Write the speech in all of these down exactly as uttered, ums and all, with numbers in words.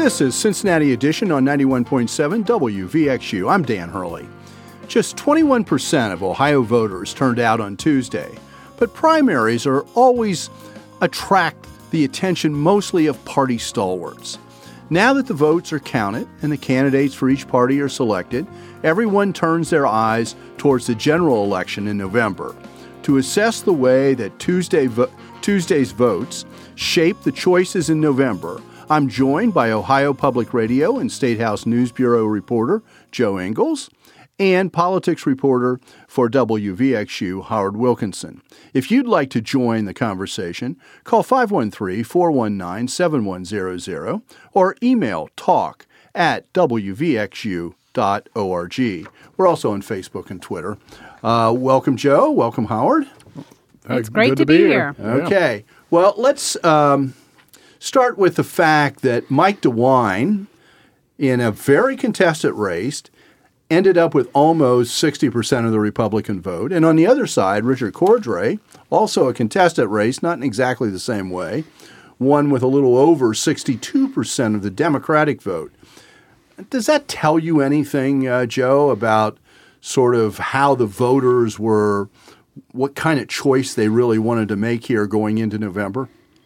This is Cincinnati Edition on ninety-one point seven W V X U. I'm Dan Hurley. Just twenty-one percent of Ohio voters turned out on Tuesday, but primaries are always attract the attention mostly of party stalwarts. Now that the votes are counted and the candidates for each party are selected, everyone turns their eyes towards the general election in November. To assess the way that Tuesday vo- Tuesday's votes shape the choices in November, I'm joined by Ohio Public Radio and State House News Bureau reporter Joe Ingles and politics reporter for W V X U, Howard Wilkinson. If you'd like to join the conversation, call five one three, four one nine, seven one zero zero or email talk at w v x u dot org. We're also on Facebook and Twitter. Uh, welcome, Joe. Welcome, Howard. It's great to, to be here. here. Okay. Well, let's um, start with the fact that Mike DeWine, in a very contested race, ended up with almost sixty percent of the Republican vote. And on the other side, Richard Cordray, also a contested race, not in exactly the same way, won with a little over sixty-two percent of the Democratic vote. Does that tell you anything, uh, Joe, about sort of how the voters were, what kind of choice they really wanted to make here going into November?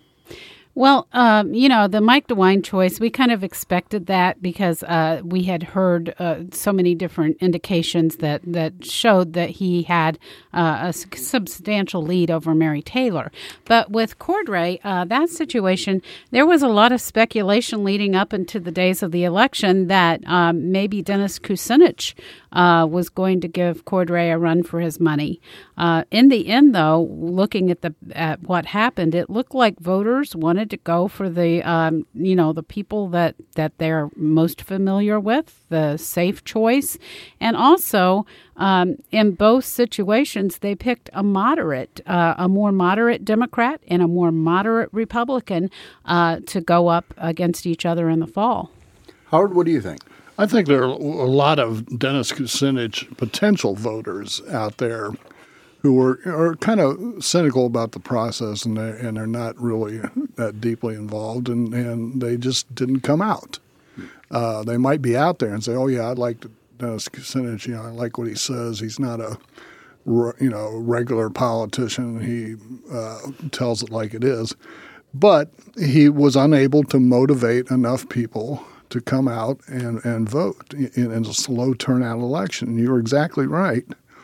Well, um, you know, the Mike DeWine choice, we kind of expected that because uh, we had heard uh, so many different indications that, that showed that he had uh, a substantial lead over Mary Taylor. But with Cordray, uh, that situation, there was a lot of speculation leading up into the days of the election that um, maybe Dennis Kucinich uh, was going to give Cordray a run for his money. Uh, in the end, though, looking at the at what happened, it looked like voters wanted to go for the, um, you know, the people that, that they're most familiar with, the safe choice. And also, um, in both situations, they picked a moderate, uh, a more moderate Democrat and a more moderate Republican uh, to go up against each other in the fall. Howard, what do you think? I think there are a lot of Dennis Kucinich potential voters out there who are, are kind of cynical about the process, and they're, and they're not really that deeply involved, and, and they just didn't come out. Uh, they might be out there and say, oh, yeah, I'd like Dennis Kucinich. You know, I like what he says. He's not a, you know, regular politician. He uh, tells it like it is. But he was unable to motivate enough people to come out and, and vote in, in a slow turnout election. And you're exactly right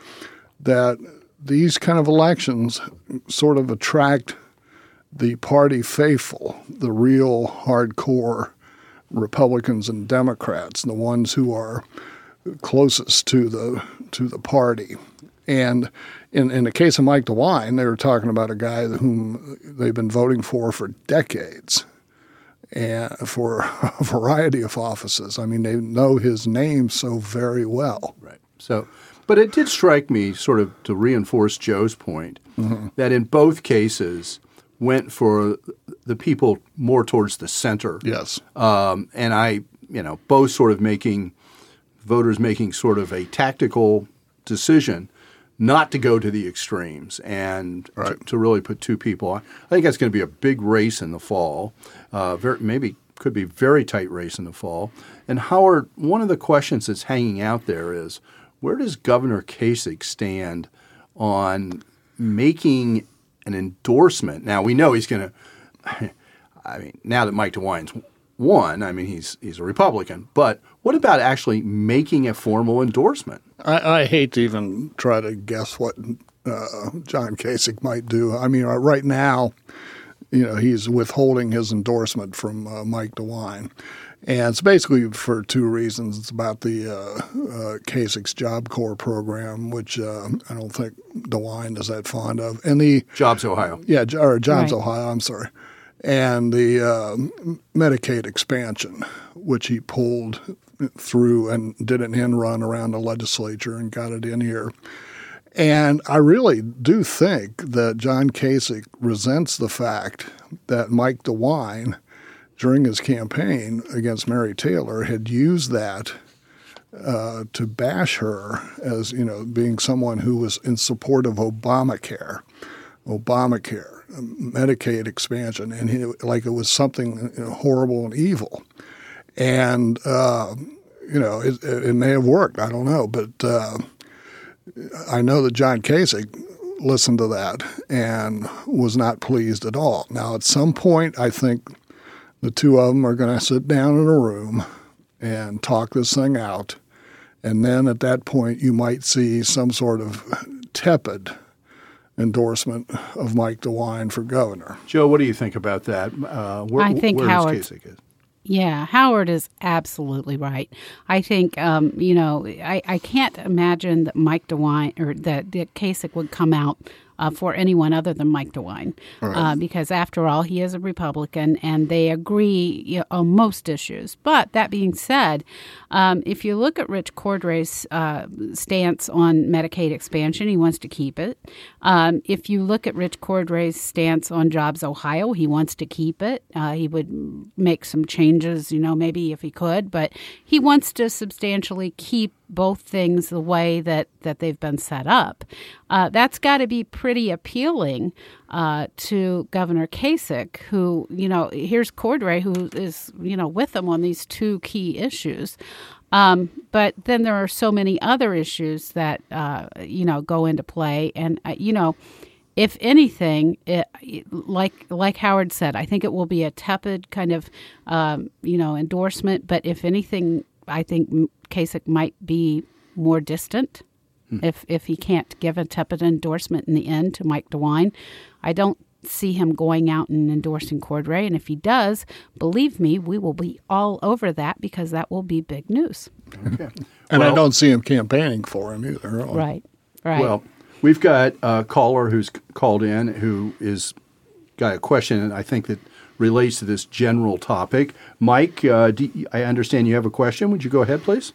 that these kind of elections sort of attract the party faithful, the real hardcore Republicans and Democrats, the ones who are closest to the to the party. And in, in the case of Mike DeWine, they were talking about a guy whom they've been voting for for decades and for a variety of offices. I mean, they know his name so very well. Right. So, but it did strike me, sort of to reinforce Joe's point, mm-hmm. that in both cases went for the people more towards the center. Yes. Um, and I, you know, both sort of making, voters making sort of a tactical decision not to go to the extremes and right. to, to really put two people on. I think that's going to be a big race in the fall, uh, very, maybe could be a very tight race in the fall. And Howard, one of the questions that's hanging out there is, where does Governor Kasich stand on making an endorsement? Now, we know he's going to – I mean, now that Mike DeWine's won, I mean, he's he's a Republican. But what about actually making a formal endorsement? I, I hate to even try to guess what uh, John Kasich might do. I mean, right now, you know, he's withholding his endorsement from uh, Mike DeWine. And it's basically for two reasons. It's about the uh, uh, Kasich's Job Corps program, which uh, I don't think DeWine is that fond of. And the Jobs Ohio. Yeah, or Jobs right. Ohio, I'm sorry. And the uh, Medicaid expansion, which he pulled through and did an end run around the legislature and got it in here. And I really do think that John Kasich resents the fact that Mike DeWine, during his campaign against Mary Taylor, had used that uh, to bash her as, you know, being someone who was in support of Obamacare, Obamacare, Medicaid expansion, and he, like it was something, you know, horrible and evil. And, uh, you know, it, it may have worked. I don't know. But uh, I know that John Kasich listened to that and was not pleased at all. Now, at some point, I think the two of them are going to sit down in a room and talk this thing out. And then at that point, you might see some sort of tepid endorsement of Mike DeWine for governor. Joe, what do you think about that? Uh, where, I think where Howard. Kasich is? Yeah, Howard is absolutely right. I think, um, you know, I, I can't imagine that Mike DeWine or that, that Kasich would come out uh, for anyone other than Mike DeWine, right. uh, because after all, he is a Republican and they agree you know, on most issues. But that being said, um, if you look at Rich Cordray's uh, stance on Medicaid expansion, he wants to keep it. Um, if you look at Rich Cordray's stance on Jobs Ohio, he wants to keep it. Uh, he would make some changes, you know, maybe if he could, but he wants to substantially keep both things the way that, that they've been set up. Uh, that's got to be pretty appealing uh, to Governor Kasich, who, you know, here's Cordray, who is, you know, with him on these two key issues. Um, but then there are so many other issues that, uh, you know, go into play. And, uh, you know, if anything, it, like like Howard said, I think it will be a tepid kind of, um, you know, endorsement. But if anything, I think Kasich might be more distant hmm. if if he can't give a tepid endorsement in the end to Mike DeWine. I don't see him going out and endorsing Cordray. And if he does, believe me, we will be all over that because that will be big news. Okay. And well, I don't see him campaigning for him either. Really. Right, right. Well, we've got a caller who's called in who is got a question, I think, that relates to this general topic. Mike, uh, do you, I understand you have a question. Would you go ahead, please?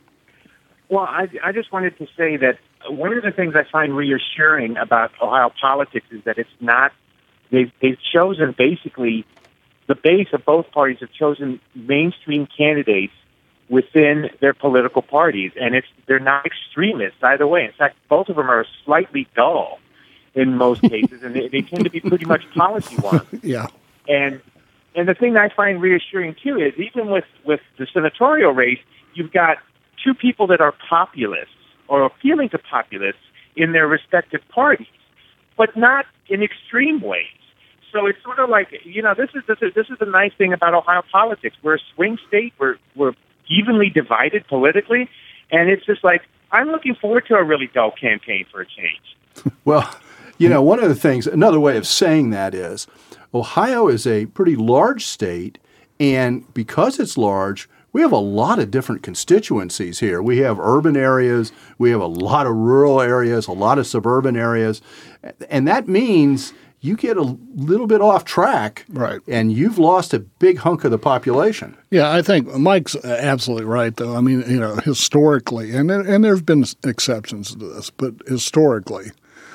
Well, I, I just wanted to say that one of the things I find reassuring about Ohio politics is that it's not, they've, they've chosen basically, the base of both parties have chosen mainstream candidates within their political parties, and it's they're not extremists either way. In fact, both of them are slightly dull in most cases, and they, they tend to be pretty much policy ones. Yeah. And and the thing I find reassuring, too, is even with, with the senatorial race, you've got two people that are populists or appealing to populists in their respective parties, but not in extreme ways. So it's sort of like, you know, this is this is, this is the nice thing about Ohio politics. We're a swing state. We're, we're evenly divided politically, and it's just like, I'm looking forward to a really dull campaign for a change. Well, you know, one of the things, another way of saying that is, Ohio is a pretty large state, and because it's large, we have a lot of different constituencies here. We have urban areas, we have a lot of rural areas, a lot of suburban areas, and that means you get a little bit off track, right? And you've lost a big hunk of the population. Yeah, I think Mike's absolutely right, though. I mean, you know, historically, and and there have been exceptions to this, but historically,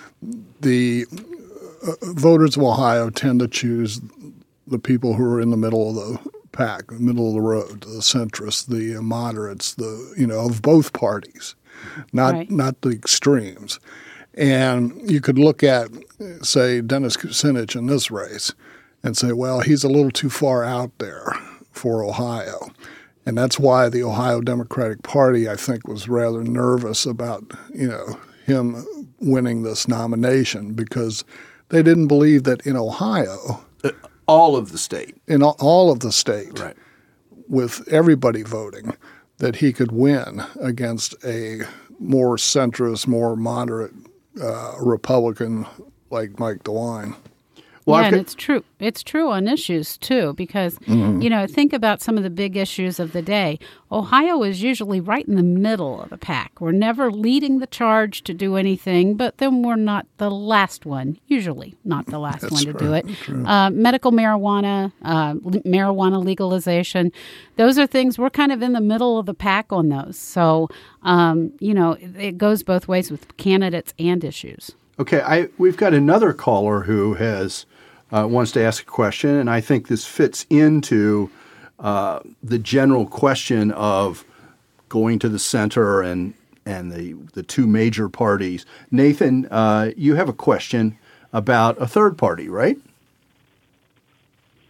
the uh, voters of Ohio tend to choose the people who are in the middle of the pack, the middle of the road, the centrists, the moderates, the you know, of both parties, not right. not the extremes. And you could look at, say, Dennis Kucinich in this race and say, well, he's a little too far out there for Ohio. And that's why the Ohio Democratic Party, I think, was rather nervous about, you know, him winning this nomination because they didn't believe that in Ohio, all of the state, in all of the state, right. with everybody voting, that he could win against a more centrist, more moderate uh, Republican like Mike DeWine. Well, yeah, and it's true. It's true on issues, too, because, mm-hmm. you know, think about some of the big issues of the day. Ohio is usually right in the middle of the pack. We're never leading the charge to do anything, but then we're not the last one, usually not the last one to true. do it. True. Uh, medical marijuana, uh, marijuana legalization, those are things we're kind of in the middle of the pack on those. So, um, you know, it, it goes both ways with candidates and issues. Okay, I we've got another caller who has uh, wants to ask a question, and I think this fits into uh, the general question of going to the center and and the the two major parties. Nathan, uh, you have a question about a third party, right?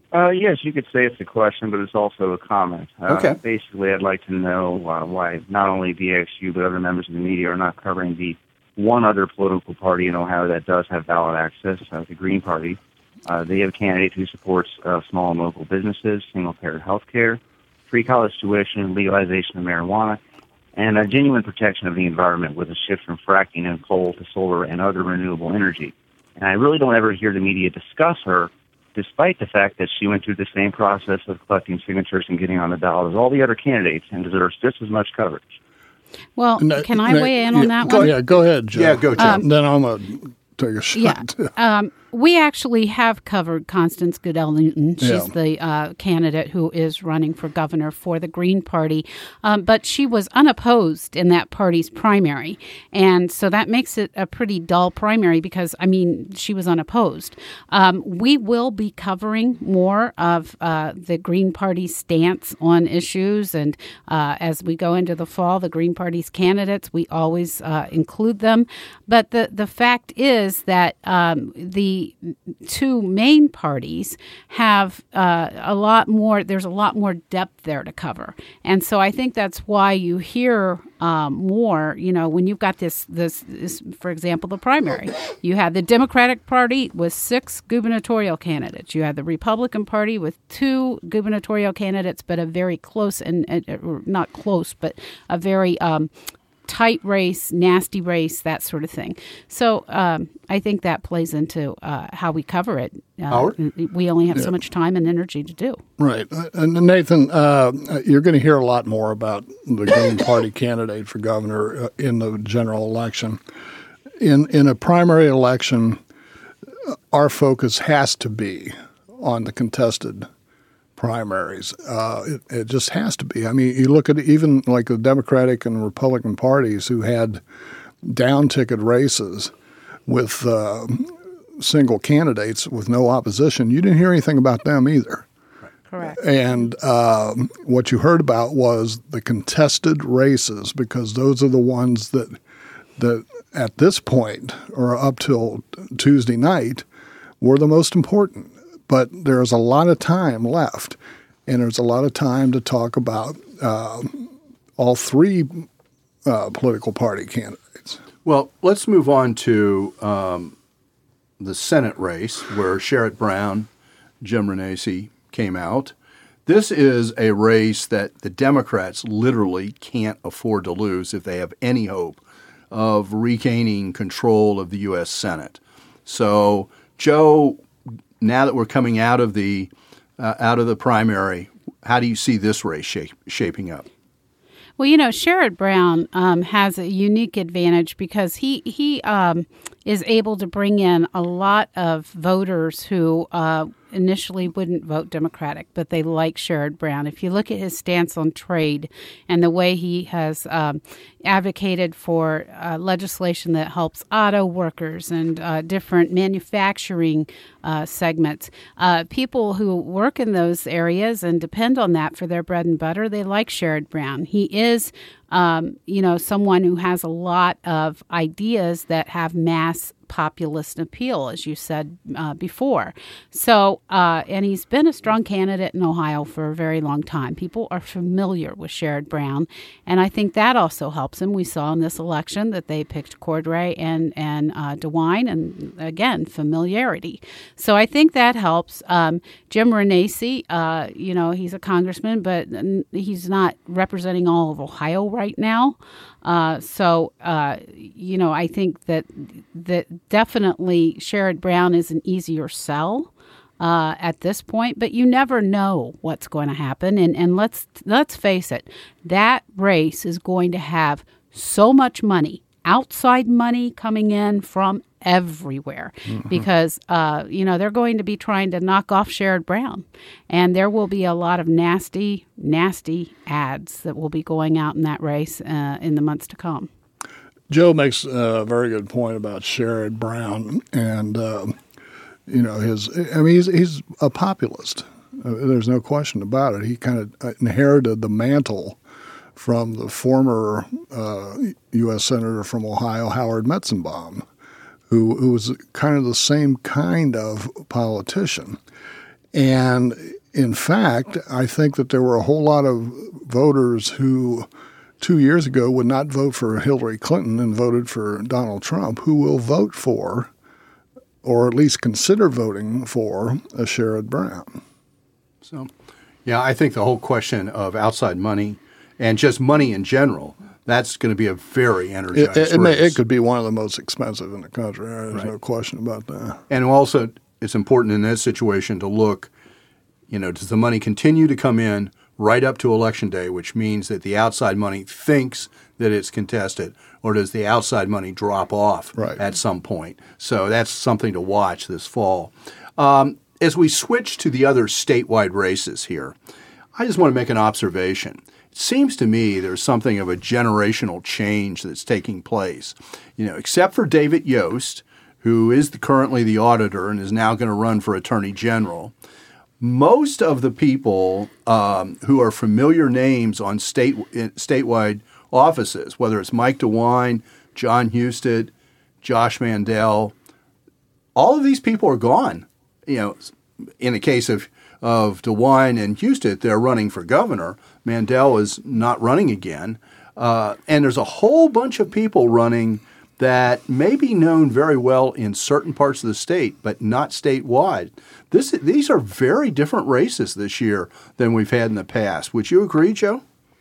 Uh, yes, you could say it's a question, but it's also a comment. Uh, Okay. Basically, I'd like to know uh, why not only V X U but other members of the media are not covering the one other political party in Ohio that does have ballot access, uh, the Green Party. Uh, they have a candidate who supports uh, small and local businesses, single-payer health care, free college tuition, legalization of marijuana, and a genuine protection of the environment with a shift from fracking and coal to solar and other renewable energy. And I really don't ever hear the media discuss her, despite the fact that she went through the same process of collecting signatures and getting on the ballot as all the other candidates and deserves just as much coverage. Well, No, can I no, weigh in yeah, on that go, one? Yeah, go ahead, Joe. Yeah, go, Joe. Um, then I'm going to take a shot. Yeah. too. Um, we actually have covered Constance Goodell Newton. She's Yeah. the uh, candidate who is running for governor for the Green Party. Um, but she was unopposed in that party's primary. And so that makes it a pretty dull primary because, I mean, she was unopposed. Um, we will be covering more of uh, the Green Party's stance on issues. And uh, as we go into the fall, the Green Party's candidates, we always uh, include them. But the, the fact is that um, the two main parties have uh, a lot more, there's a lot more depth there to cover. And so I think that's why you hear um, more, you know, when you've got this, this, this, for example, the primary. You had the Democratic Party with six gubernatorial candidates. You had the Republican Party with two gubernatorial candidates, but a very close, and uh, not close, but a very um, tight race, nasty race, that sort of thing. So um, I think that plays into uh, how we cover it. Uh, Howard? We only have Yeah. so much time and energy to do. Right. And Nathan, uh, you're going to hear a lot more about the Green Party candidate for governor uh, in the general election. In, in a primary election, our focus has to be on the contested primaries. Uh, it, it just has to be. I mean, you look at even like the Democratic and Republican parties who had down-ticket races with uh, single candidates with no opposition. You didn't hear anything about them either. Correct. And um, what you heard about was the contested races, because those are the ones that that at this point or up till Tuesday night were the most important. But there's a lot of time left, and there's a lot of time to talk about uh, all three uh, political party candidates. Well, let's move on to um, the Senate race where Sherrod Brown, Jim Renacci came out. This is a race that the Democrats literally can't afford to lose if they have any hope of regaining control of the U S Senate. So, Joe, now that we're coming out of the uh, out of the primary, how do you see this race shape, shaping up? Well, you know, Sherrod Brown um, has a unique advantage because he he um, is able to bring in a lot of voters who uh, initially wouldn't vote Democratic, but they like Sherrod Brown. If you look at his stance on trade and the way he has um, advocated for uh, legislation that helps auto workers and uh, different manufacturing uh, segments, uh, people who work in those areas and depend on that for their bread and butter, they like Sherrod Brown. He is Um, you know, someone who has a lot of ideas that have mass populist appeal, as you said uh, before. So, uh, and he's been a strong candidate in Ohio for a very long time. People are familiar with Sherrod Brown, and I think that also helps him. We saw in this election that they picked Cordray and, and uh, DeWine, and again, familiarity. So I think that helps. Um, Jim Renacci, uh, you know, he's a congressman, but he's not representing all of Ohio right now. Uh, so, uh, you know, I think that that definitely Sherrod Brown is an easier sell uh, at this point, but you never know what's going to happen. And, and let's let's face it, that race is going to have so much money, outside money coming in from everywhere, mm-hmm. because, uh, you know, they're going to be trying to knock off Sherrod Brown. And there will be a lot of nasty, nasty ads that will be going out in that race uh, in the months to come. Joe makes a very good point about Sherrod Brown. And, uh, you know, his, I mean, he's, he's a populist. Uh, there's no question about it. He kind of inherited the mantle from the former uh, U S Senator from Ohio, Howard Metzenbaum, who, who was kind of the same kind of politician. And in fact, I think that there were a whole lot of voters who two years ago would not vote for Hillary Clinton and voted for Donald Trump, who will vote for, or at least consider voting for, a Sherrod Brown. So, yeah, I think the whole question of outside money and just money in general, that's going to be a very energized it, it, it, race. may, it could be one of the most expensive in the country. There's Right. no question about that. And also, it's important in this situation to look, you know, does the money continue to come in right up to Election Day, which means that the outside money thinks that it's contested, or does the outside money drop off right. at some point? So that's something to watch this fall. Um, as we switch to the other statewide races here, I just want to make an observation. It seems to me there's something of a generational change that's taking place. You know, except for David Yost, who is the, currently the auditor and is now going to run for Attorney General, most of the people um, who are familiar names on state statewide offices, whether it's Mike DeWine, John Husted, Josh Mandel, all of these people are gone. You know, in the case of of DeWine and Husted, they're running for governor. Mandel is not running again, uh, and there's a whole bunch of people running that may be known very well in certain parts of the state, but not statewide. This, these are very different races this year than we've had in the past. Would you agree, Joe?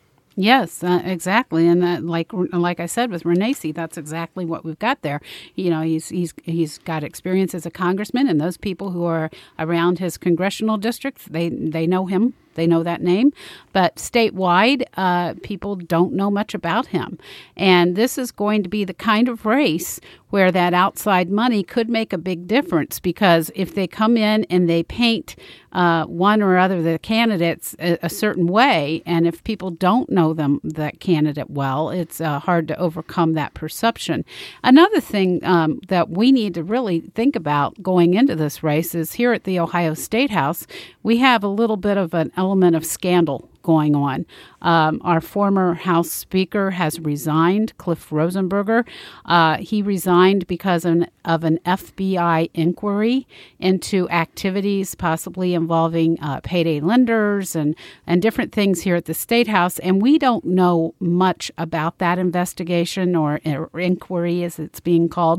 Yes, uh, exactly, and uh, like like I said with Renacci, that's exactly what we've got there. You know, he's he's he's got experience as a congressman, and those people who are around his congressional districts, they they know him. They know that name. But statewide, uh, people don't know much about him. And this is going to be the kind of race where that outside money could make a big difference, because if they come in and they paint uh, one or other of the candidates a, a certain way, and if people don't know them, that candidate well, it's uh, hard to overcome that perception. Another thing um, that we need to really think about going into this race is here at the Ohio State House, we have a little bit of an element of scandal going on. Um, our former House Speaker has resigned, Cliff Rosenberger. Uh, he resigned because of an, of an F B I inquiry into activities possibly involving uh, payday lenders and, and different things here at the State House. And we don't know much about that investigation or, or inquiry, as it's being called.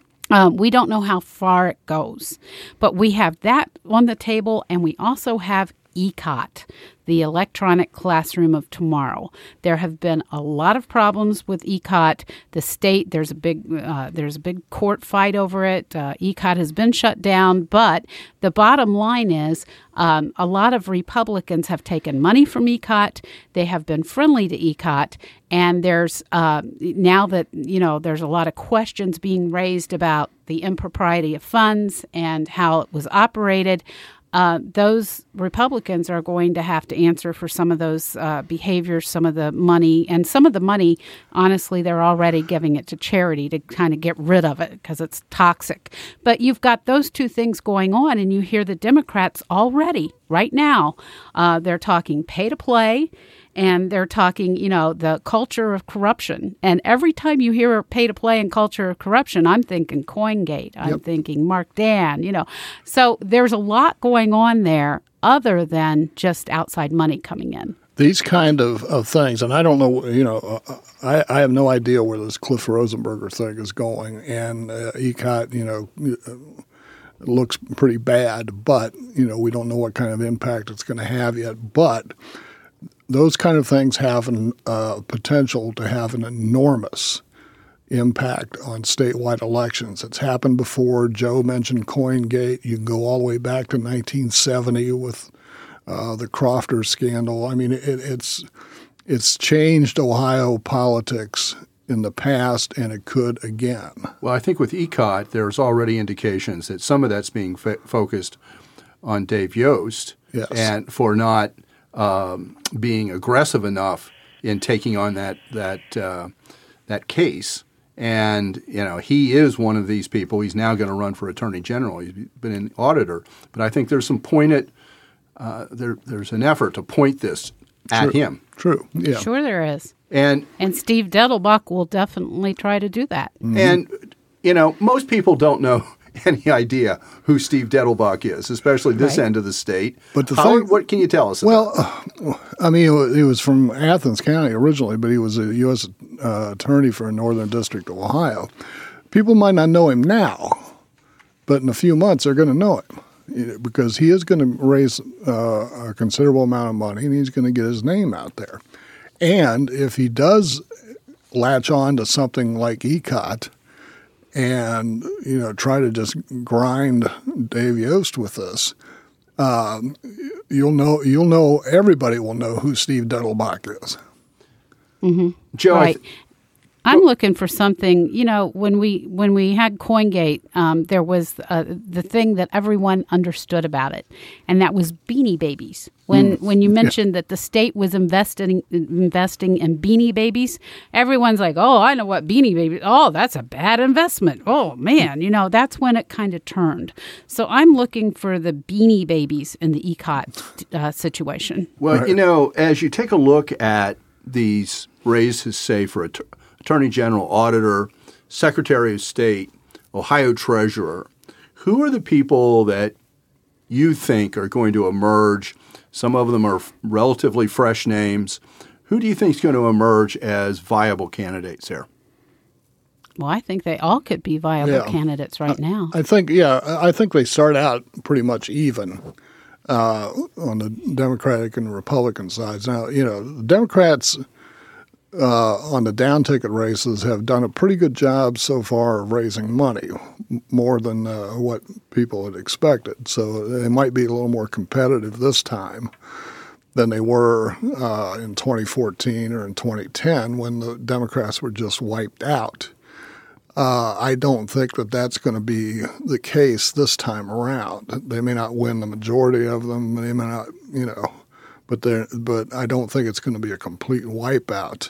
Um, we don't know how far it goes. But we have that on the table, and we also have E C O T, the Electronic Classroom of Tomorrow. There have been a lot of problems with E C O T. The state, there's a big uh, there's a big court fight over it. Uh, E C O T has been shut down, but the bottom line is um, a lot of Republicans have taken money from E C O T. They have been friendly to E C O T, and there's uh, now that you know there's a lot of questions being raised about the impropriety of funds and how it was operated. Uh, those Republicans are going to have to answer for some of those uh, behaviors, some of the money, and some of the money, honestly, they're already giving it to charity to kind of get rid of it because it's toxic. But you've got those two things going on, and you hear the Democrats already, right now, uh, they're talking pay to play, and they're talking, you know, the culture of corruption. And every time you hear pay to play and culture of corruption, I'm thinking CoinGate. I'm yep. thinking Mark Dan, you know. So there's a lot going on there other than just outside money coming in. These kind of, of things, and I don't know, you know, uh, I, I have no idea where this Cliff Rosenberger thing is going. And uh, E C O T, you know, uh, looks pretty bad, but, you know, we don't know what kind of impact it's going to have yet. But those kind of things have a uh, potential to have an enormous impact on statewide elections. It's happened before. Joe mentioned CoinGate. You can go all the way back to nineteen seventy with uh, the Crofter scandal. I mean, it, it's it's changed Ohio politics in the past, and it could again. Well, I think with E C O T, there's already indications that some of that's being fo- focused on Dave Yost, yes. and for not um, being aggressive enough in taking on that that uh, that case. And, you know, he is one of these people. He's now going to run for Attorney General. He's been an auditor. But I think there's some pointed uh, there, there's an effort to point this at True. him. True. Yeah. Sure there is. And and Steve Dettelbach will definitely try to do that. Mm-hmm. And, you know, most people don't know any idea who Steve Dettelbach is, especially this Right. end of the state. But the Howard, thing- what can you tell us Well, about? uh, I mean, he wa- he was from Athens County originally, but he was a U S Uh, attorney for Northern District of Ohio. People might not know him now, but in a few months they're going to know him you know, because he is going to raise uh, a considerable amount of money and he's going to get his name out there. And if he does latch on to something like E C O T and you know try to just grind Dave Yost with this, um, you'll know you'll know everybody will know who Steve Dettelbach is. Joe, I Right. th- I'm looking for something. You know, when we when we had CoinGate, um, there was uh, the thing that everyone understood about it, and that was Beanie Babies. When when you mentioned that the state was investing investing in Beanie Babies, everyone's like, "Oh, I know what Beanie Babies. Oh, that's a bad investment. Oh man, you know that's when it kind of turned." So I'm looking for the Beanie Babies in the E C O T uh, situation. well, you know, as you take a look at these raises, say, for att- Attorney General, Auditor, Secretary of State, Ohio Treasurer, who are the people that you think are going to emerge? Some of them are relatively fresh names. Who do you think is going to emerge as viable candidates there? Well, I think they all could be viable Yeah. candidates right now. I think, yeah, I think they start out pretty much even uh, on the Democratic and Republican sides. Now, you know, the Democrats uh, on the down ticket races have done a pretty good job so far of raising money, m- more than uh, what people had expected. So they might be a little more competitive this time than they were uh, in twenty fourteen or in twenty ten when the Democrats were just wiped out. Uh, I don't think that that's going to be the case this time around. They may not win the majority of them. They may not, you know, but they but I don't think it's going to be a complete wipeout.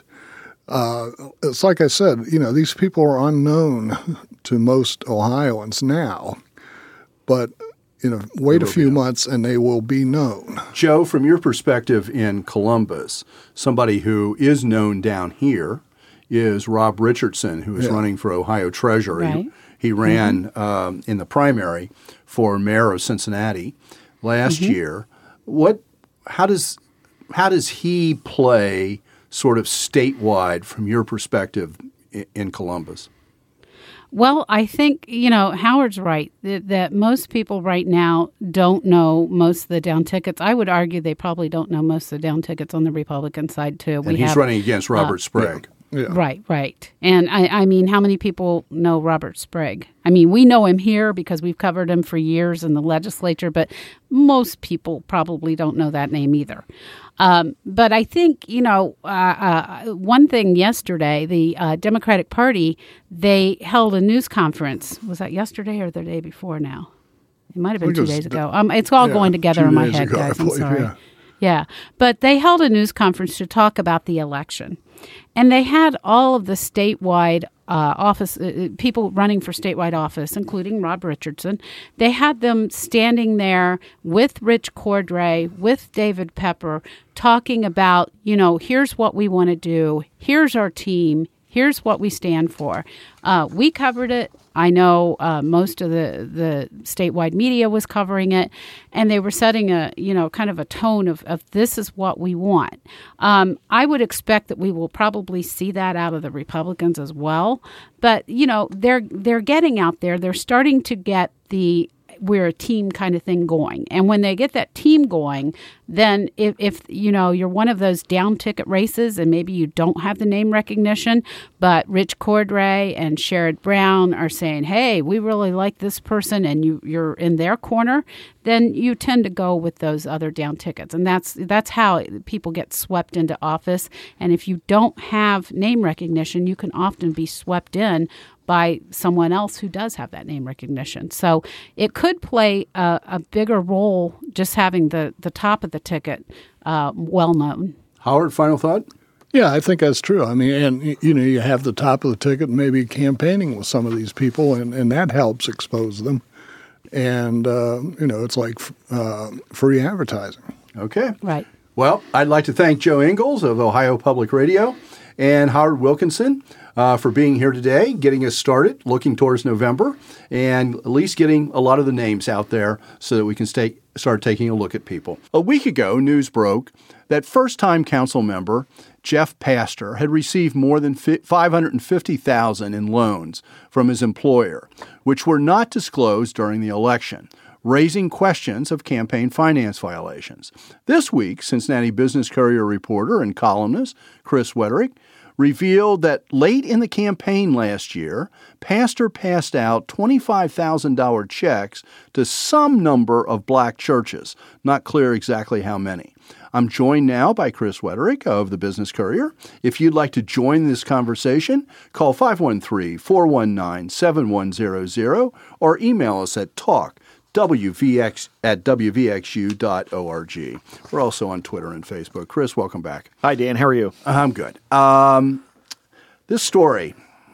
Uh, it's like I said, you know, these people are unknown to most Ohioans now, but you know, wait a few months and they will be known. Joe, from your perspective in Columbus, somebody who is known down here is Rob Richardson, who is Yeah. running for Ohio Treasurer. Right. He, he ran um, in the primary for mayor of Cincinnati last year. What? How does how does he play sort of statewide from your perspective in, in Columbus? Well, I think, you know, Howard's right that, that most people right now don't know most of the down tickets. I would argue they probably don't know most of the down tickets on the Republican side, too. And he's running against Robert Sprague. Yeah. Right, right. And I, I mean, how many people know Robert Sprague? I mean, we know him here because we've covered him for years in the legislature, but most people probably don't know that name either. Um, but I think, you know, uh, uh, one thing yesterday, the uh, Democratic Party, they held a news conference. Was that yesterday or the day before now? It might have been think two it was days the- ago. Um, it's all yeah, going together two in my days head, ago, I guys. I'm believe, sorry. yeah. Yeah, but they held a news conference to talk about the election. And they had all of the statewide uh, office uh, people running for statewide office, including Rob Richardson. They had them standing there with Rich Cordray, with David Pepper, talking about, you know, here's what we want to do. Here's our team. Here's what we stand for. Uh, we covered it. I know uh, most of the, the statewide media was covering it, and they were setting a, you know, kind of a tone of, of this is what we want. Um, I would expect that we will probably see that out of the Republicans as well. But, you know, they're they're getting out there. They're starting to get the we're a team kind of thing going. And when they get that team going, then if, if, you know, you're one of those down ticket races and maybe you don't have the name recognition, but Rich Cordray and Sherrod Brown are saying, hey, we really like this person and you, you're in their corner, then you tend to go with those other down tickets. And that's that's how people get swept into office. And if you don't have name recognition, you can often be swept in by someone else who does have that name recognition. So it could play a, a bigger role just having the, the top of the ticket uh, well known. Howard, final thought? Yeah, I think that's true. I mean, and you know, you have the top of the ticket, maybe campaigning with some of these people, and, and that helps expose them. And uh, you know, it's like uh, free advertising. Okay. Right. Well, I'd like to thank Joe Ingles of Ohio Public Radio and Howard Wilkinson uh, for being here today, getting us started, looking towards November, and at least getting a lot of the names out there so that we can stay, start taking a look at people. A week ago, news broke that first-time council member Jeff Pastor had received more than five hundred fifty thousand dollars in loans from his employer, which were not disclosed during the election, raising questions of campaign finance violations. This week, Cincinnati Business Courier reporter and columnist Chris Wetterick revealed that late in the campaign last year, Pastor passed out twenty-five thousand dollars checks to some number of black churches. Not clear exactly how many. I'm joined now by Chris Wetterick of the Business Courier. If you'd like to join this conversation, call five one three, four one nine, seven one zero zero or email us at talk W V X at W V X U dot org. We're also on Twitter and Facebook. Chris, welcome back. Hi, Dan. How are you? I'm good. Um, this story,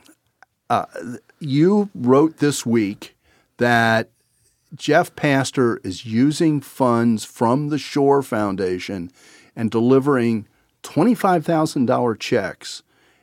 uh, you wrote this week that Jeff Pastor is using funds from the Shore Foundation and delivering twenty-five thousand dollars checks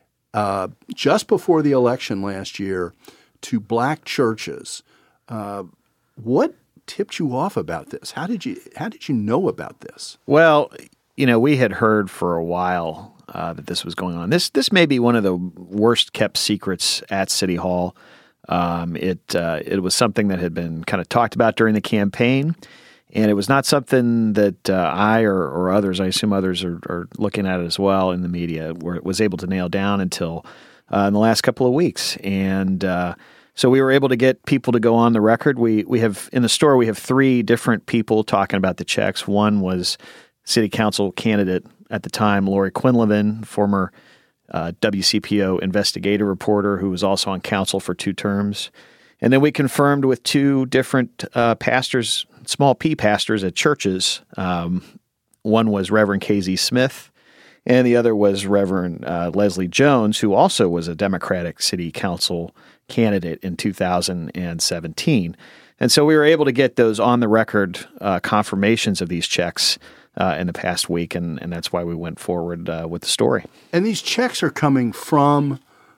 uh, just before the election last year to black churches. Uh, what tipped you off about this? How did you how did you know about this? Well, you know, we had heard for a while uh, that this was going on. This this may be one of the worst kept secrets at City Hall. Um, it uh, it was something that had been kind of talked about during the campaign, and it was not something that uh, I or, or others, I assume others are, are looking at it as well in the media, where it was able to nail down until uh, in the last couple of weeks. And uh, so we were able to get people to go on the record. We we have in the store we have three different people talking about the checks. One was city council candidate at the time, Lori Quinlivan, former Uh, W C P O investigative reporter who was also on council for two terms. And then we confirmed with two different uh, pastors, small P pastors at churches. Um, one was Reverend K Z Smith, and the other was Reverend uh, Leslie Jones, who also was a Democratic city council candidate in two thousand seventeen. And so we were able to get those on-the-record uh, confirmations of these checks Uh, in the past week, and, and that's why we went forward uh, with the story. And these checks are coming from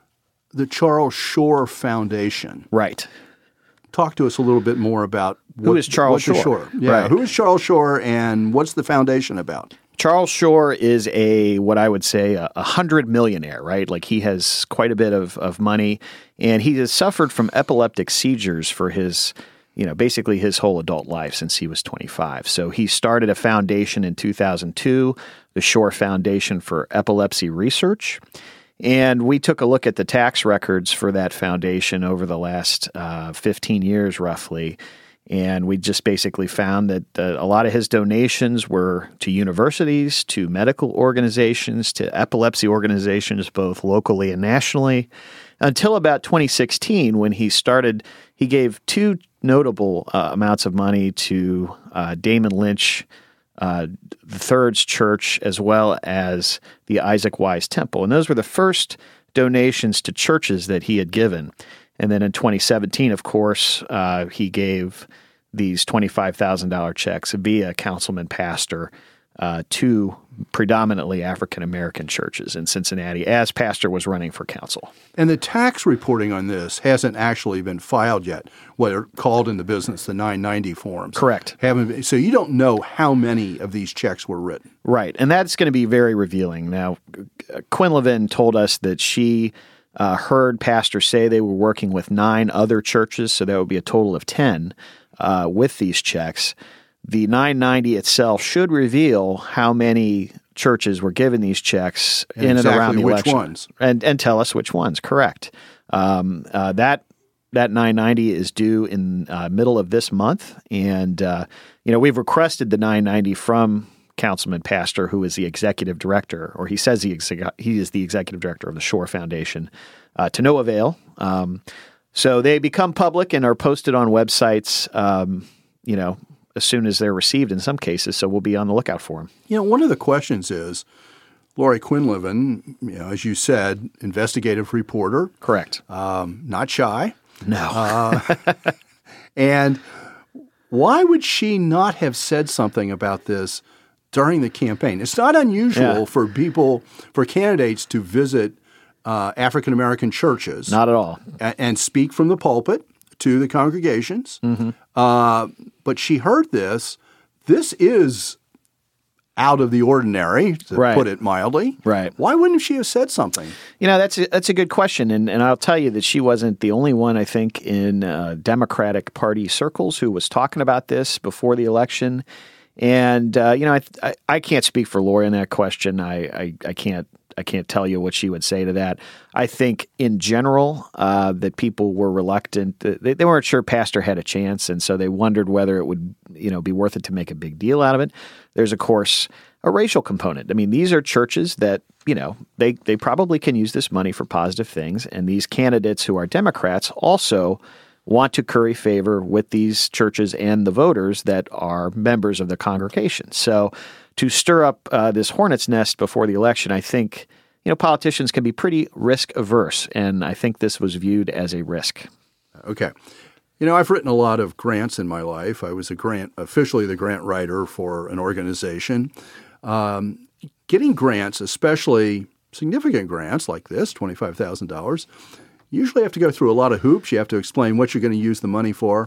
the Charles Shore Foundation. Right. Talk to us a little bit more about what, who is Charles what Shore. Shore. Yeah, right. Who is Charles Shore, and what's the foundation about? Charles Shore is a what I would say a, a hundred millionaire, right? Like he has quite a bit of, of money, and he has suffered from epileptic seizures for his you know, basically his whole adult life since he was twenty-five. So he started a foundation in two thousand two, the Shore Foundation for Epilepsy Research. And we took a look at the tax records for that foundation over the last uh, fifteen years, roughly. And we just basically found that uh, a lot of his donations were to universities, to medical organizations, to epilepsy organizations, both locally and nationally, until about twenty sixteen when he started, he gave two notable uh, amounts of money to uh, Damon Lynch uh, the Third's church, as well as the Isaac Wise Temple. And those were the first donations to churches that he had given. And then in twenty seventeen, of course, uh, he gave these twenty-five thousand dollars checks via councilman pastor uh, to predominantly African-American churches in Cincinnati as Pastor was running for council. And the tax reporting on this hasn't actually been filed yet, what are called in the business the nine ninety forms. Correct. Haven't been, so you don't know how many of these checks were written. Right, and that's going to be very revealing. Now, Quinlivan told us that she uh, heard Pastor say they were working with nine other churches, so that would be a total of ten uh, with these checks. The nine ninety itself should reveal how many churches were given these checks and in exactly and around the which election. Ones. And and tell us which ones, correct. Um, uh, that that nine ninety is due in uh, middle of this month. And, uh, you know, we've requested the nine ninety from Councilman Pastor, who is the executive director, or he says he, exec- he is the executive director of the Shore Foundation, uh, to no avail. Um, so they become public and are posted on websites, um, you know, as soon as they're received in some cases, so we'll be on the lookout for them. You know, one of the questions is, Lori Quinlivan, you know, as you said, investigative reporter. Correct. Um, not shy. No. uh, and why would she not have said something about this during the campaign. It's not unusual Yeah. for people, for candidates to visit uh, African American churches. Not at all. a- and speak from the pulpit to the congregations. Mm-hmm. Uh, but she heard this. This is out of the ordinary, to Right. put it mildly. Right. Why wouldn't she have said something? You know, that's a, that's a good question, and and I'll tell you that she wasn't the only one, I think, in uh, Democratic Party circles who was talking about this before the election. And uh, you know, I, I I can't speak for Lori on that question. I, I I can't I can't tell you what she would say to that. I think in general uh, that people were reluctant. They, they weren't sure Pastor had a chance, and so they wondered whether it would you know be worth it to make a big deal out of it. There's of course a racial component. I mean, these are churches that, you know, they, they probably can use this money for positive things. And these candidates who are Democrats also want to curry favor with these churches and the voters that are members of the congregation. So to stir up uh, this hornet's nest before the election, I think, you know, politicians can be pretty risk averse. And I think this was viewed as a risk. Okay. You know, I've written a lot of grants in my life. I was a grant, officially the grant writer for an organization. Um, getting grants, especially significant grants like this, twenty-five thousand dollars, usually have to go through a lot of hoops. You have to explain what you're going to use the money for.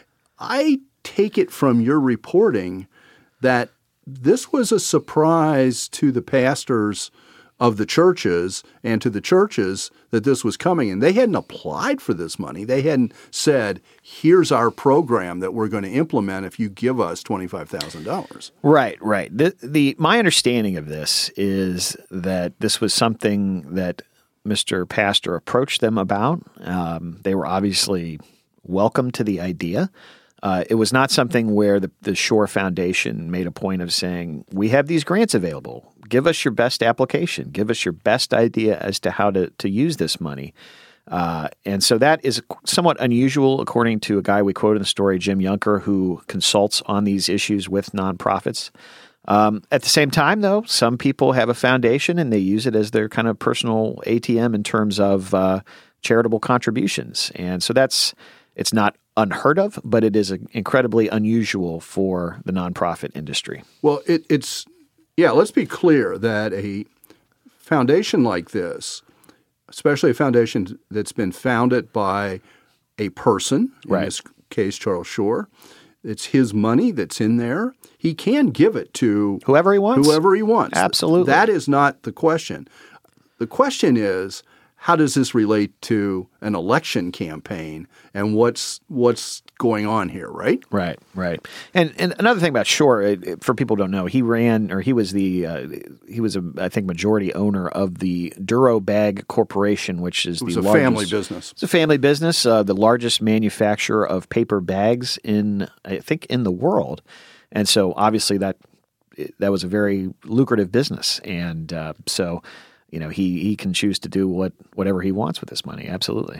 I take it from your reporting that this was a surprise to the pastors of the churches and to the churches that this was coming. And they hadn't applied for this money. They hadn't said, here's our program that we're going to implement if you give us twenty-five thousand dollars. Right, right. The, the my understanding of this is that this was something that Mister Pastor approached them about. Um, they were obviously welcome to the idea. Uh, it was not something where the, the Shore Foundation made a point of saying, we have these grants available. Give us your best application. Give us your best idea as to how to, to use this money. Uh, and so that is somewhat unusual, according to a guy we quote in the story, Jim Yunker, who consults on these issues with nonprofits. Um, at the same time, though, some people have a foundation and they use it as their kind of personal A T M in terms of uh, charitable contributions. And so that's it's not unheard of, but it is incredibly unusual for the nonprofit industry. Well, it, it's, yeah, let's be clear that a foundation like this, especially a foundation that's been founded by a person, in Right. this case, Charles Shore, it's his money that's in there. He can give it to Whoever he wants. Whoever he wants. Absolutely. That is not the question. The question is, how does this relate to an election campaign and what's what's going on here, right? Right, right. And and another thing about Shore, it, it- for people who don't know, he ran or he was the uh, he was a I think majority owner of the Duro Bag Corporation, which is It was the a largest, family business. It's a family business, uh, the largest manufacturer of paper bags in I think in the world, and so obviously that that was a very lucrative business, and uh, so. You know, he, he can choose to do what whatever he wants with this money. Absolutely.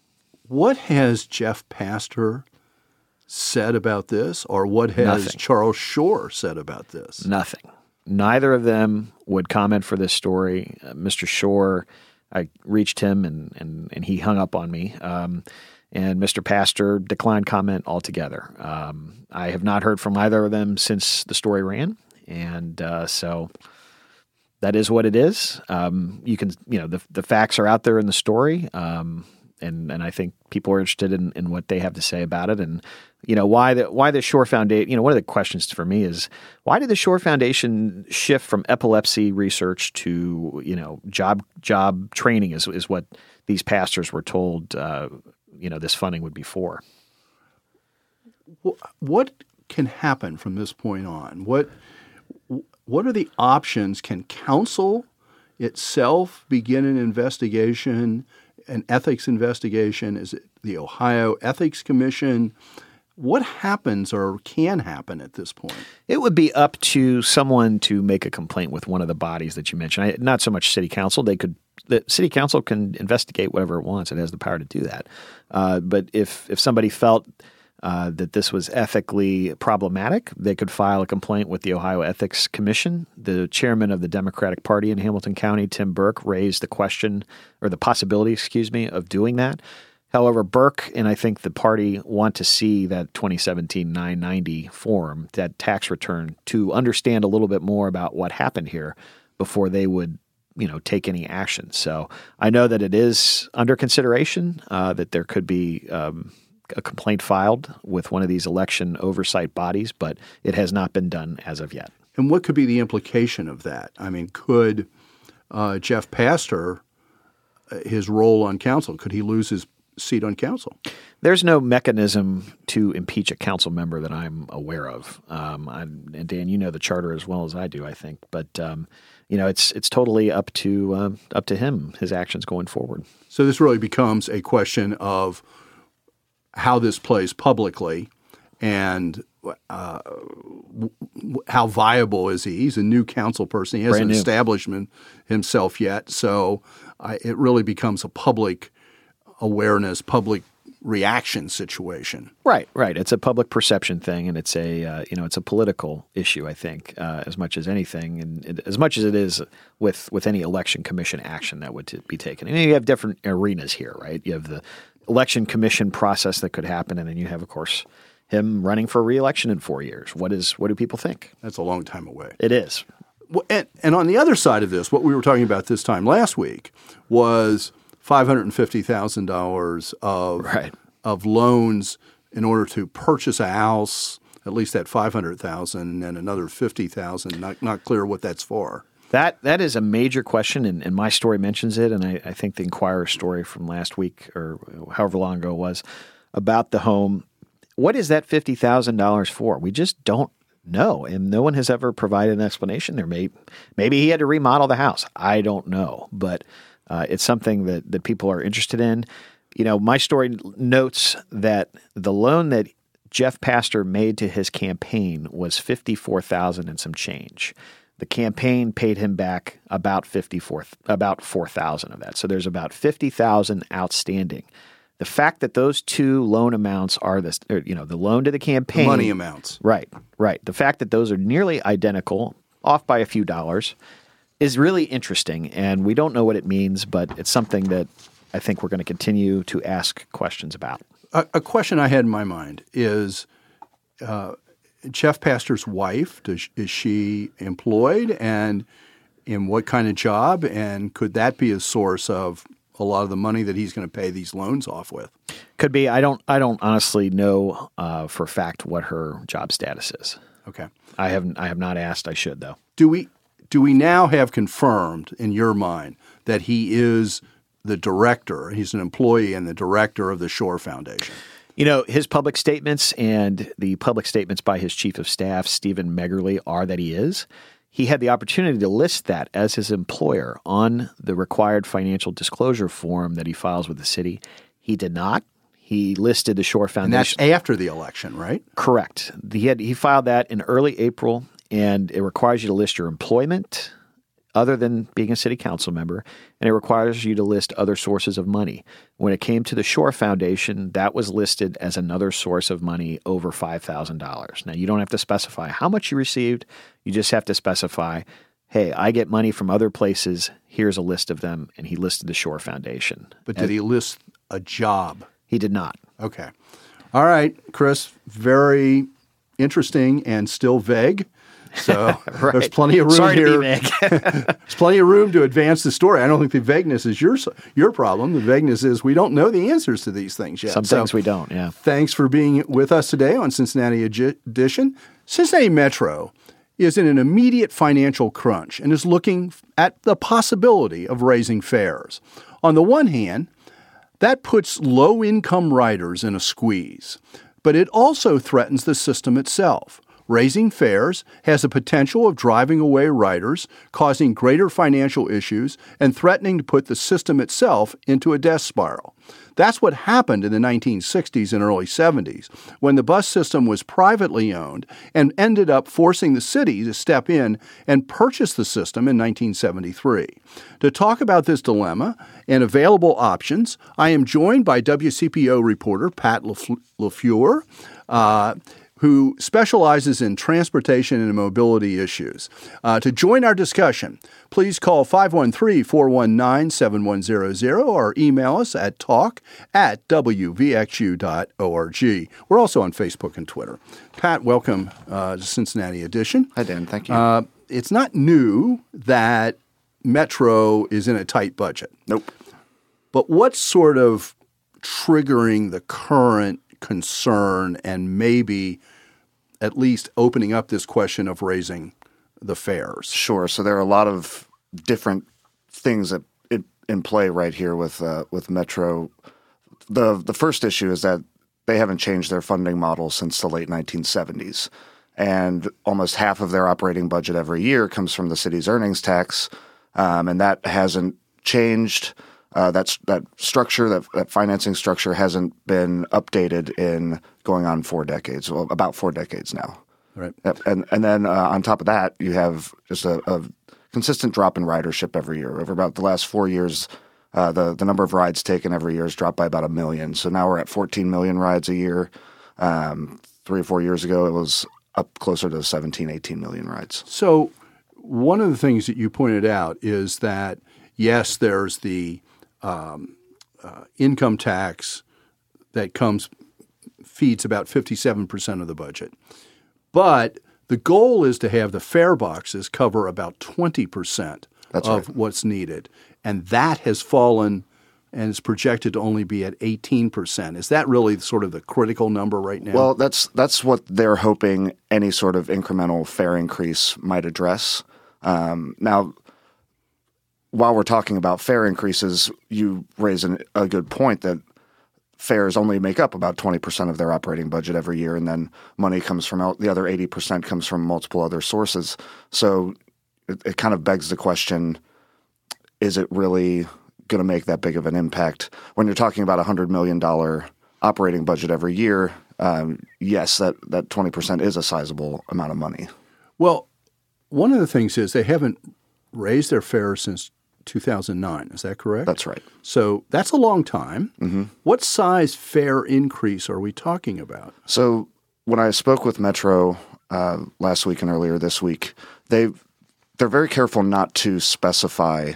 What has Jeff Pastor said about this, or what has Nothing. Charles Shore said about this? Nothing. Neither of them would comment for this story. Uh, Mister Shore, I reached him and, and, and he hung up on me. Um, and Mister Pastor declined comment altogether. Um, I have not heard from either of them since the story ran. And uh, so... That is what it is. Um, you can, you know, the the facts are out there in the story, um, and and I think people are interested in, in what they have to say about it, and you know why the why the Shore Foundation. You know, one of the questions for me is why did the Shore Foundation shift from epilepsy research to you know job job training is is what these pastors were told. Uh, you know, this funding would be for. What can happen from this point on? What What are the options? Can council itself begin an investigation, an ethics investigation? Is it the Ohio Ethics Commission? What happens or can happen at this point? It would be up to someone to make a complaint with one of the bodies that you mentioned. I, not so much city council. They could. The city council can investigate whatever it wants. It has the power to do that. Uh, but if if somebody felt Uh, that this was ethically problematic, they could file a complaint with the Ohio Ethics Commission. The chairman of the Democratic Party in Hamilton County, Tim Burke, raised the question or the possibility, excuse me, of doing that. However, Burke and I think the party want to see that twenty seventeen nine ninety form, that tax return, to understand a little bit more about what happened here before they would, you know, take any action. So I know that it is under consideration, uh, that there could be um, a complaint filed with one of these election oversight bodies, but it has not been done as of yet. And what could be the implication of that? I mean, could uh, Jeff Pastor, his role on council, could he lose his seat on council? There's no mechanism to impeach a council member that I'm aware of. Um, I'm, and Dan, you know the charter as well as I do, I think. But um, you know, it's it's totally up to uh, up to him, his actions going forward. So this really becomes a question of how this plays publicly, and uh, how viable is he? He's a new council person. He hasn't established himself yet, so uh, it really becomes a public awareness, public reaction situation. Right, right. It's a public perception thing, and it's a uh, you know it's a political issue, I think, uh, as much as anything, and it, as much as it is with with any election commission action that would t- be taken. And you have different arenas here, right? You have the election commission process that could happen, and then you have, of course, him running for re-election in four years. What is what do people think? That's a long time away. It is. Well, and, and on the other side of this, what we were talking about this time last week was five hundred fifty thousand dollars of right. of loans in order to purchase a house, at least that five hundred thousand dollars, and then another fifty thousand dollars. Not, not clear what that's for. That that is a major question, and, and my story mentions it, and I, I think the Inquirer story from last week or however long ago it was about the home. What is that fifty thousand dollars for? We just don't know, and no one has ever provided an explanation. There may maybe he had to remodel the house. I don't know, but uh, it's something that, that people are interested in. You know, my story notes that the loan that Jeff Pastor made to his campaign was fifty-four thousand dollars and some change. The campaign paid him back about fifty-four, about four thousand of that. So there's about fifty thousand outstanding. The fact that those two loan amounts are this, or, you know, the loan to the campaign, the money amounts, right, right. The fact that those are nearly identical, off by a few dollars, is really interesting, and we don't know what it means, but it's something that I think we're going to continue to ask questions about. A, a question I had in my mind is. Uh, Jeff Pastor's wife, does, is she employed, and in what kind of job, and could that be a source of a lot of the money that he's going to pay these loans off with? Could be. I don't. I don't honestly know uh, for a fact what her job status is. Okay, I haven't. I have not asked. I should though. Do we? Do we now have confirmed in your mind that he is the director? He's an employee and the director of the Shore Foundation. You know, his public statements and the public statements by his chief of staff, Stephen Meggerly, are that he is. He had the opportunity to list that as his employer on the required financial disclosure form that he files with the city. He did not. He listed the Shore Foundation. And that's after the election, right? Correct. He had he filed that in early April, and it requires you to list your employment other than being a city council member, and it requires you to list other sources of money. When it came to the Shore Foundation, that was listed as another source of money over five thousand dollars. Now, you don't have to specify how much you received. You just have to specify, hey, I get money from other places. Here's a list of them, and he listed the Shore Foundation. But did he list a job? He did not. Okay. All right, Chris, very interesting and still vague. So right. There's plenty of room Sorry here. To be vague. There's plenty of room to advance the story. I don't think the vagueness is your your problem. The vagueness is we don't know the answers to these things yet. Some so, things we don't, yeah. Thanks for being with us today on Cincinnati Edition. Cincinnati Metro is in an immediate financial crunch and is looking at the possibility of raising fares. On the one hand, that puts low-income riders in a squeeze, but it also threatens the system itself. Raising fares has the potential of driving away riders, causing greater financial issues, and threatening to put the system itself into a death spiral. That's what happened in the nineteen sixties and early seventies, when the bus system was privately owned and ended up forcing the city to step in and purchase the system in nineteen seventy-three. To talk about this dilemma and available options, I am joined by W C P O reporter Pat LaFleur. Uh, who specializes in transportation and mobility issues. Uh, to join our discussion, please call five one three, four one nine, seven one zero zero or email us at talk at w v x u dot org. We're also on Facebook and Twitter. Pat, welcome uh, to Cincinnati Edition. Hi, Dan. Thank you. Uh, it's not new that Metro is in a tight budget. Nope. But what's sort of triggering the current concern and maybe at least opening up this question of raising the fares? Sure. So there are a lot of different things that in, in play right here with uh, with Metro. The the first issue is that they haven't changed their funding model since the late nineteen seventies. And almost half of their operating budget every year comes from the city's earnings tax, um, and that hasn't changed. Uh, that's that structure, that, that financing structure, hasn't been updated in going on four decades, well, about four decades now. Right. Yep. And and then uh, on top of that, you have just a, a consistent drop in ridership every year. Over about the last four years, uh, the the number of rides taken every year has dropped by about a million. So now we're at fourteen million rides a year. Um, three or four years ago, it was up closer to seventeen, eighteen million rides. So one of the things that you pointed out is that, yes, there's the um, uh, income tax that comes feeds about fifty-seven percent of the budget. But the goal is to have the fare boxes cover about twenty percent That's of right. what's needed. And that has fallen and is projected to only be at eighteen percent. Is that really sort of the critical number right now? Well, that's that's what they're hoping any sort of incremental fare increase might address. Um, now, while we're talking about fare increases, you raise an, a good point that fares only make up about twenty percent of their operating budget every year, and then money comes from out, the other eighty percent comes from multiple other sources. So it, it kind of begs the question, is it really going to make that big of an impact? When you're talking about a one hundred million dollars operating budget every year, um, yes, that, that twenty percent is a sizable amount of money. Well, one of the things is they haven't raised their fares since two thousand nine. Is that correct? That's right. So that's a long time. Mm-hmm. What size fare increase are we talking about? So when I spoke with Metro uh, last week and earlier this week, they they're very careful not to specify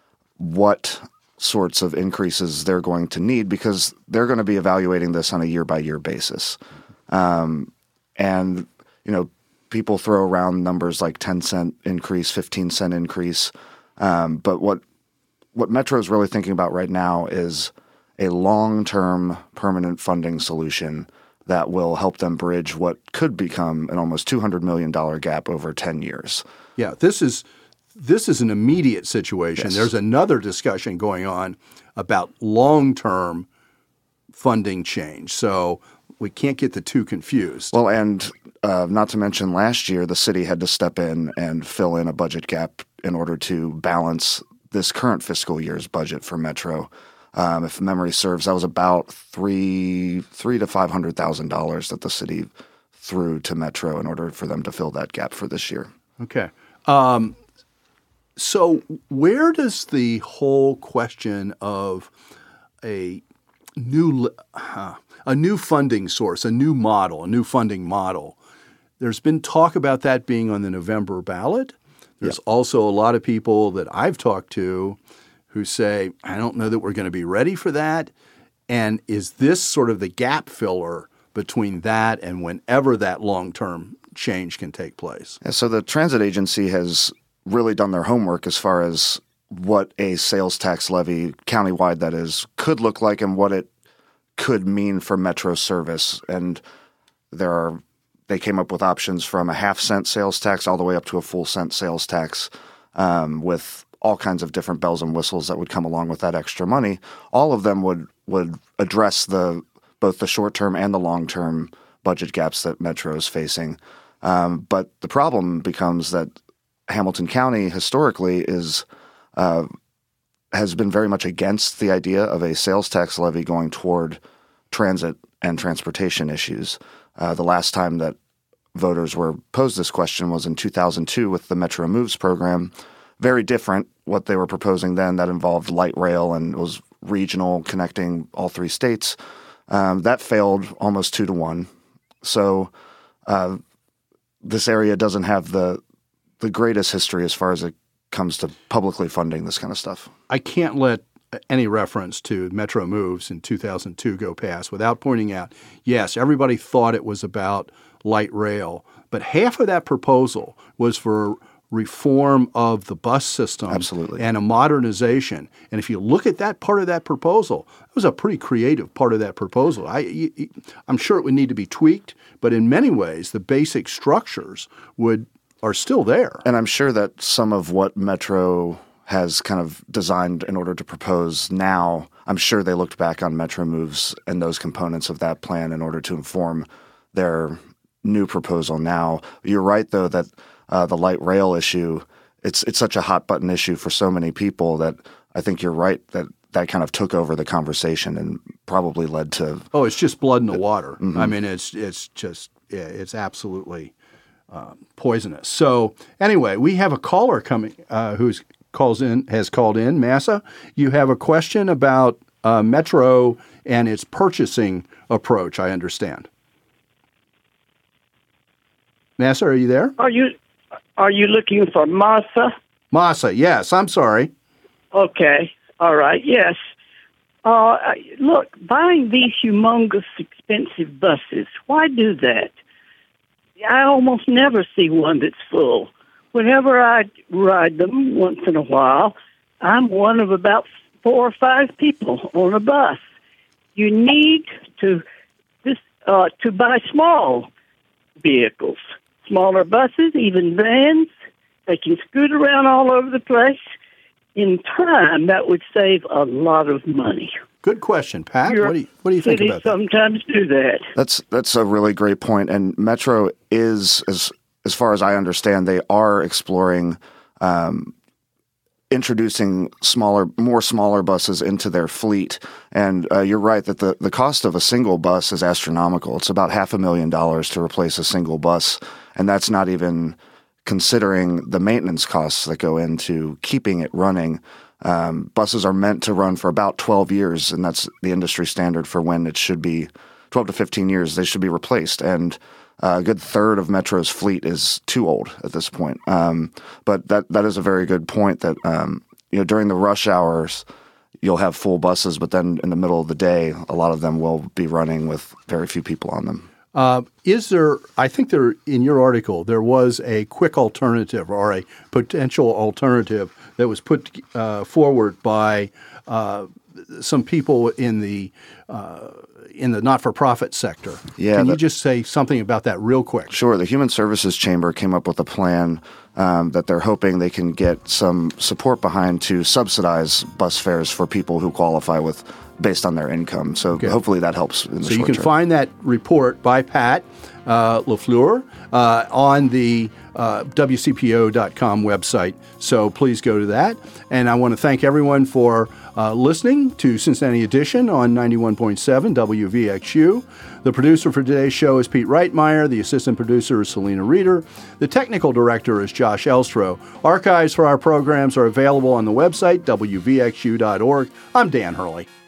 what sorts of increases they're going to need because they're going to be evaluating this on a year-by-year basis. Um, and, you know, people throw around numbers like ten cent increase, fifteen cent increase. Um, but what what Metro is really thinking about right now is a long-term permanent funding solution that will help them bridge what could become an almost two hundred million dollars gap over ten years. Yeah, this is this is an immediate situation. Yes. There's another discussion going on about long-term funding change. So we can't get the two confused. Well, and uh, not to mention last year, the city had to step in and fill in a budget gap in order to balance this current fiscal year's budget for Metro. Um, if memory serves, that was about three three to five hundred thousand dollars that the city threw to Metro in order for them to fill that gap for this year. Okay. Um, so where does the whole question of a new uh, a new funding source, a new model, a new funding model, there's been talk about that being on the November ballot. There's yep. also a lot of people that I've talked to who say, I don't know that we're going to be ready for that. And is this sort of the gap filler between that and whenever that long-term change can take place? Yeah, so the transit agency has really done their homework as far as what a sales tax levy, countywide that is, could look like and what it could mean for Metro service. And there are they came up with options from a half cent sales tax all the way up to a full cent sales tax um, with all kinds of different bells and whistles that would come along with that extra money. All of them would would address the both the short-term and the long-term budget gaps that Metro is facing. Um, but the problem becomes that Hamilton County historically is uh, has been very much against the idea of a sales tax levy going toward transit and transportation issues. Uh, the last time that voters were posed this question was in two thousand two with the Metro Moves program. Very different what they were proposing then. That involved light rail and was regional, connecting all three states. Um, that failed almost two to one. So uh, this area doesn't have the the greatest history as far as it comes to publicly funding this kind of stuff. I can't let any reference to Metro Moves in two thousand two go past without pointing out, yes, everybody thought it was about light rail, but half of that proposal was for reform of the bus system. Absolutely. And a modernization. And if you look at that part of that proposal, it was a pretty creative part of that proposal. I, I'm sure it would need to be tweaked, but in many ways, the basic structures would are still there. And I'm sure that some of what Metro has kind of designed in order to propose now, I'm sure they looked back on Metro Moves and those components of that plan in order to inform their new proposal now. You're right, though, that uh, the light rail issue, it's it's such a hot button issue for so many people that I think you're right that that kind of took over the conversation and probably led to... Oh, it's just blood in the water. Mm-hmm. I mean, it's it's just, yeah, it's absolutely uh, poisonous. So anyway, we have a caller coming uh, who's calls in has called in. Massa, you have a question about uh, Metro and its purchasing approach, I understand. Massa, are you there? Are you are you looking for Massa? Massa, yes. I'm sorry. Okay. All right. Yes. Uh, look, buying these humongous, expensive buses, why do that? I almost never see one that's full. Whenever I ride them once in a while, I'm one of about four or five people on a bus. You need to this uh, to buy small vehicles, smaller buses, even vans. They can scoot around all over the place. In time, that would save a lot of money. Good question, Pat. Your what do you what do you think cities about that? sometimes do that. That's that's a really great point. And Metro is, as as far as I understand, they are exploring um, introducing smaller, more smaller buses into their fleet. And uh, you're right that the, the cost of a single bus is astronomical. It's about half a million dollars to replace a single bus, and that's not even considering the maintenance costs that go into keeping it running. Um, buses are meant to run for about twelve years, and that's the industry standard for when it should be twelve to fifteen years. They should be replaced, and uh, a good third of Metro's fleet is too old at this point. Um, but that that is a very good point that um, you know during the rush hours you'll have full buses, but then in the middle of the day, a lot of them will be running with very few people on them. Uh, is there, I think there, in your article, there was a quick alternative or a potential alternative that was put uh, forward by uh, some people in the uh, in the not-for-profit sector. Yeah, Can you that, just say something about that real quick? Sure. The Human Services Chamber came up with a plan um, that they're hoping they can get some support behind to subsidize bus fares for people who qualify with based on their income. So okay. hopefully that helps in the so short you can term. find that report by Pat uh, LaFleur uh, on the uh, W C P O dot com website. So please go to that. And I want to thank everyone for uh, listening to Cincinnati Edition on ninety-one point seven W V X U. The producer for today's show is Pete Reitmeyer. The assistant producer is Selena Reeder. The technical director is Josh Elstro. Archives for our programs are available on the website, W V X U dot org. I'm Dan Hurley.